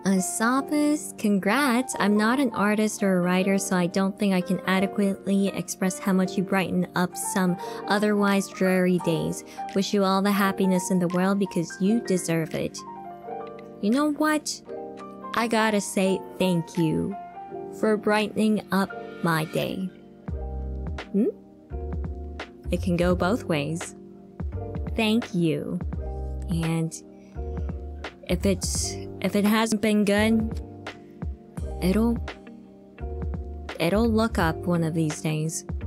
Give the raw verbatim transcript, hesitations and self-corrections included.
Asabas, congrats! I'm not an artist or a writer, so I don't think I can adequately express how much you brighten up some otherwise dreary days. Wish you all the happiness in the world because you deserve it. You know what? I gotta say thank you for brightening up my day. Hmm? It can go both ways. Thank you. And if it's if it hasn't been good, it'll it'll look up one of these days.